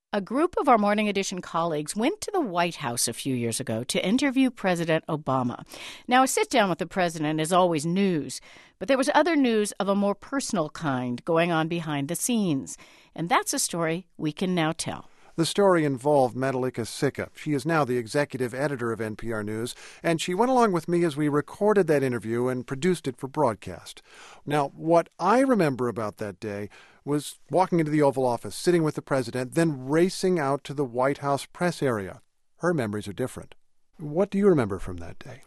A group of our Morning Edition colleagues went to the White House a few years ago to interview President Obama. Now, a sit-down with the president is always news, but there was other news of a more personal kind going on behind the scenes. And that's a story we can now tell. The story involved Madhulika Sikka. She is now the executive editor of NPR News, and she went along with me as we recorded that interview and produced it for broadcast. Now, what I remember about that day was walking into the Oval Office, sitting with the president, then racing out to the White House press area. Her memories are different. What do you remember from that day?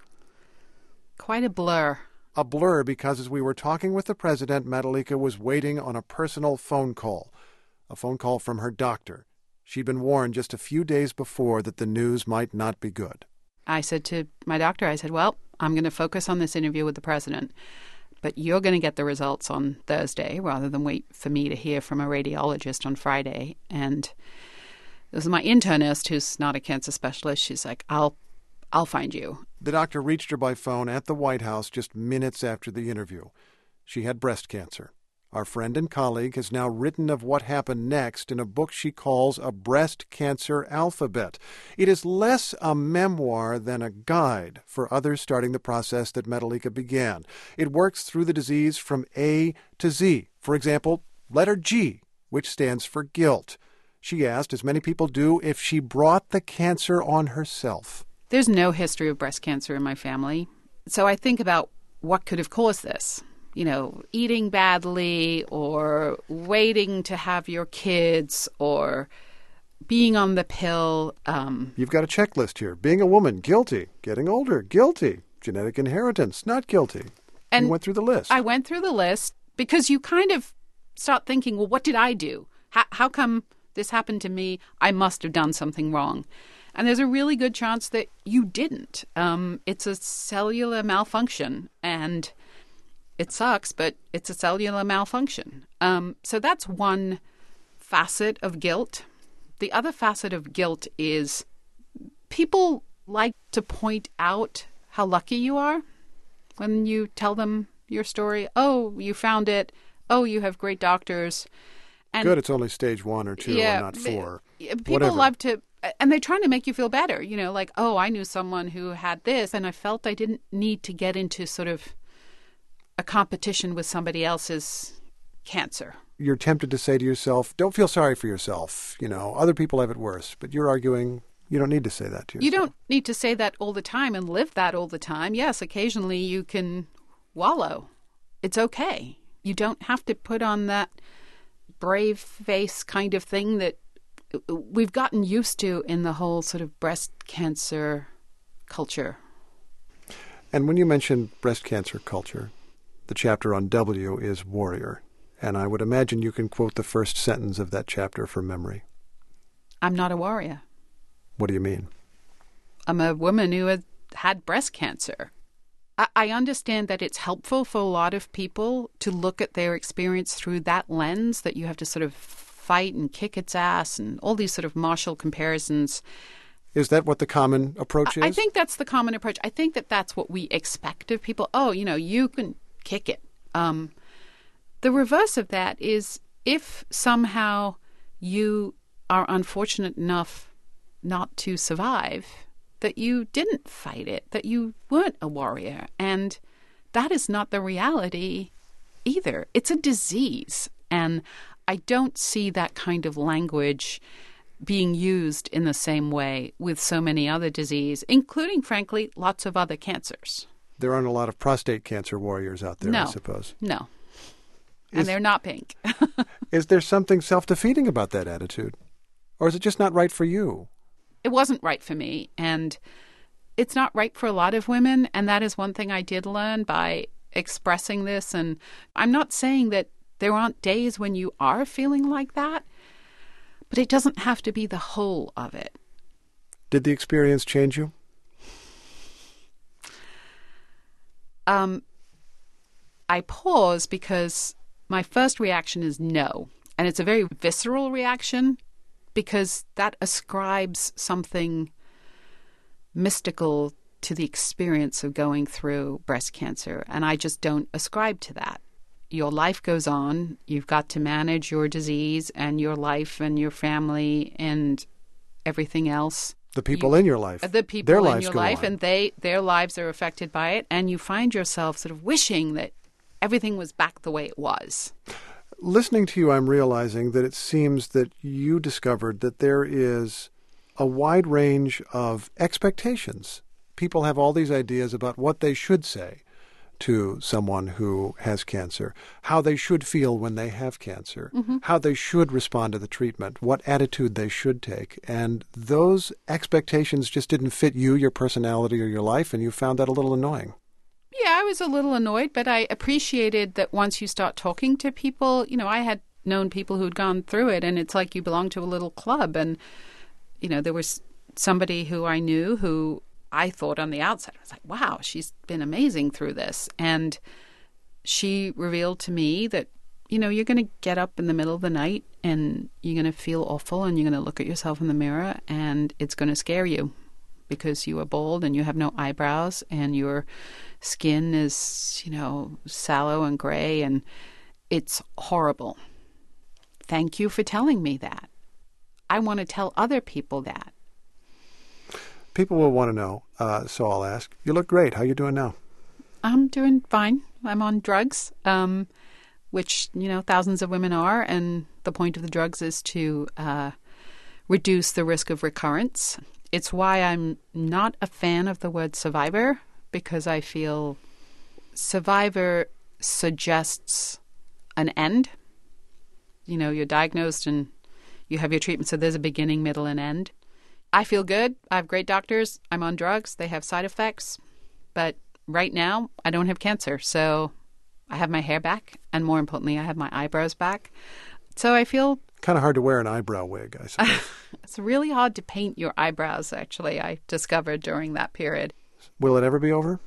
Quite a blur. A blur because as we were talking with the president, Madhulika was waiting on a personal phone call, a phone call from her doctor. She'd been warned just a few days before that the news might not be good. I said to my doctor, well, I'm going to focus on this interview with the president, but you're going to get the results on Thursday rather than wait for me to hear from a radiologist on Friday. And this is my internist, who's not a cancer specialist. She's like, I'll find you. The doctor reached her by phone at the White House just minutes after the interview. She had breast cancer. Our friend and colleague has now written of what happened next in a book she calls A Breast Cancer Alphabet. It is less a memoir than a guide for others starting the process that Madhulika began. It works through the disease from A to Z. For example, letter G, which stands for guilt. She asked, as many people do, if she brought the cancer on herself. There's no history of breast cancer in my family. So I think about what could have caused this. Eating badly or waiting to have your kids or being on the pill. You've got a checklist here. Being a woman, guilty. Getting older, guilty. Genetic inheritance, not guilty. And you went through the list. I went through the list because you kind of start thinking, well, what did I do? How come this happened to me? I must have done something wrong. And there's a really good chance that you didn't. It's a cellular malfunction, and it sucks, but it's a cellular malfunction. So that's one facet of guilt. The other facet of guilt is people like to point out how lucky you are when you tell them your story. Oh, you found it. Oh, you have great doctors. And good, it's only stage 1 or 2 or not 4. People Whatever. love to, and they're trying to make you feel better. Like, oh, I knew someone who had this, and I felt I didn't need to get into sort of a competition with somebody else's cancer. You're tempted to say to yourself, don't feel sorry for yourself. Other people have it worse. But you're arguing you don't need to say that to yourself. You don't need to say that all the time and live that all the time. Yes, occasionally you can wallow. It's okay. You don't have to put on that brave face kind of thing that we've gotten used to in the whole sort of breast cancer culture. And when you mention breast cancer culture, the chapter on W is warrior, and I would imagine you can quote the first sentence of that chapter from memory. I'm not a warrior. What do you mean? I'm a woman who had breast cancer. I understand that it's helpful for a lot of people to look at their experience through that lens, that you have to sort of fight and kick its ass and all these sort of martial comparisons. Is that what the common approach is? I think that's the common approach. I think that that's what we expect of people. Oh, you can kick it. The reverse of that is if somehow you are unfortunate enough not to survive, that you didn't fight it, that you weren't a warrior. And that is not the reality either. It's a disease. And I don't see that kind of language being used in the same way with so many other diseases, including, frankly, lots of other cancers. There aren't a lot of prostate cancer warriors out there, I suppose. No. And they're not pink. Is there something self-defeating about that attitude? Or is it just not right for you? It wasn't right for me. And it's not right for a lot of women. And that is one thing I did learn by expressing this. And I'm not saying that there aren't days when you are feeling like that, but it doesn't have to be the whole of it. Did the experience change you? I pause because my first reaction is no. And it's a very visceral reaction because that ascribes something mystical to the experience of going through breast cancer. And I just don't ascribe to that. your life goes on. You've got to manage your disease and your life and your family and everything else. The people in your life. The people their in lives your go life, on. and their lives are affected by it. And you find yourself sort of wishing that everything was back the way it was. Listening to you, I'm realizing that it seems that you discovered that there is a wide range of expectations. People have all these ideas about what they should say to someone who has cancer, how they should feel when they have cancer, how they should respond to the treatment, what attitude they should take. And those expectations just didn't fit you, your personality, or your life, and you found that a little annoying. Yeah, I was a little annoyed, but I appreciated that once you start talking to people, I had known people who'd gone through it, and it's like you belong to a little club. And, there was somebody who I knew who I thought on the outside, I was like, wow, she's been amazing through this. And she revealed to me that, you're going to get up in the middle of the night and you're going to feel awful and you're going to look at yourself in the mirror and it's going to scare you because you are bald and you have no eyebrows and your skin is, sallow and gray and it's horrible. Thank you for telling me that. I want to tell other people that. People will want to know, so I'll ask. You look great. How are you doing now? I'm doing fine. I'm on drugs, which, thousands of women are. And the point of the drugs is to reduce the risk of recurrence. It's why I'm not a fan of the word survivor, because I feel survivor suggests an end. You're diagnosed and you have your treatment, so there's a beginning, middle, and end. I feel good. I have great doctors. I'm on drugs. They have side effects. But right now, I don't have cancer. So I have my hair back. And more importantly, I have my eyebrows back. So I feel... Kind of hard to wear an eyebrow wig, I suppose. It's really hard to paint your eyebrows, actually, I discovered during that period. Will it ever be over?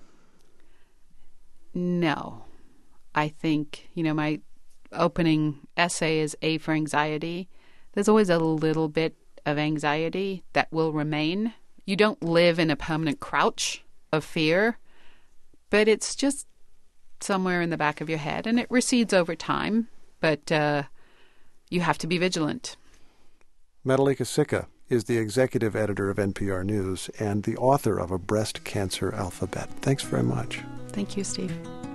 No. I think, my opening essay is A for anxiety. There's always a little bit of anxiety that will remain. You don't live in a permanent crouch of fear, but it's just somewhere in the back of your head, and it recedes over time, but you have to be vigilant. Madhulika Sikka is the executive editor of NPR News and the author of A Breast Cancer Alphabet. Thanks very much. Thank you, Steve.